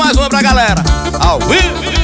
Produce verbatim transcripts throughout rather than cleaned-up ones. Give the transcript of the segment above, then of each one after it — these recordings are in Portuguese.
mais uma pra galera, ao vivo.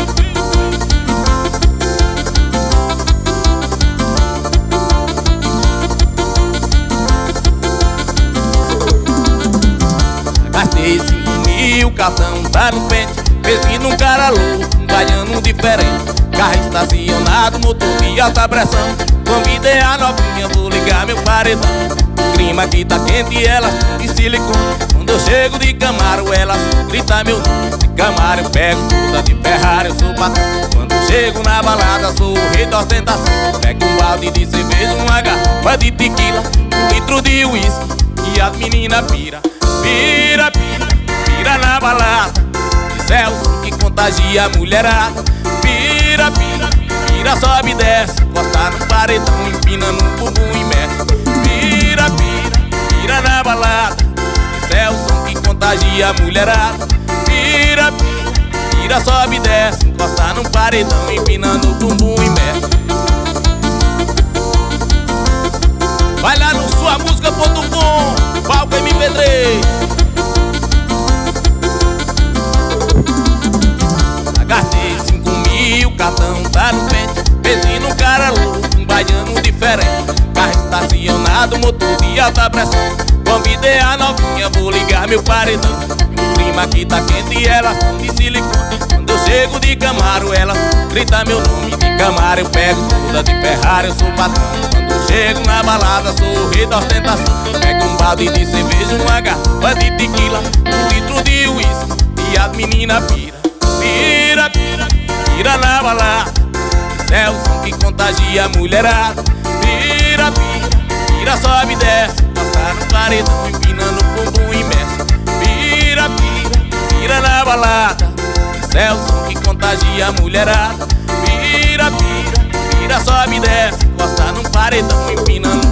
Gastei cinco mil, cartão tá no pente. Pensei num cara louco, um baiano diferente. Carro estacionado, motor de alta pressão. Convidei a novinha, vou ligar meu paredão. O clima aqui tá quente e elas tão de silicone. Quando eu chego de Camaro, elas gritam meu nome. De Camaro eu pego toda, de Ferrari eu sou patrão. Quando eu chego na balada, sou o rei da ostentação. Pego um balde de cerveja, uma garrafa de tequila, um litro de uísque e as meninas pira. Pira, pira, pira na balada. Isso é o som que contagia a mulherada. Pira, pira, pira, sobe e desce. Encosta no paredão, empina no bumbum e mexe. Pira, pira, pira na balada. Isso é o som que contagia a mulherada. Pira, pira, pira, sobe e desce. Encosta no paredão, empina no bumbum e mexe. Vai lá no sua música ponto com, Palco M P três. Gastei cinco mil, cartão tá no pente. Pensei num cara louco, um baiano diferente. Carro estacionado, motor de alta pressão. Convidei a novinha, vou ligar meu paredão. O clima aqui tá quente e elas tão de silicone. Quando eu chego de Camaro, elas gritam meu nome. De Camaro eu pego toda, de Ferrari eu sou patrão. Quando eu chego na balada, sou o rei da ostentação. Pego um balde de cerveja, uma garrafa de tequila, um litro de uísque e as meninas pira. Pira, pira, pira na balada. Isso é o som que contagia a mulherada. Pira, pira, pira, sobe e desce. Encosta no paredão, empinando o bumbum e mexe. Pira, pira, pira na balada. Isso é o som que contagia a mulherada. Pira, pira, pira, sobe e desce. Encosta no paredão, empinando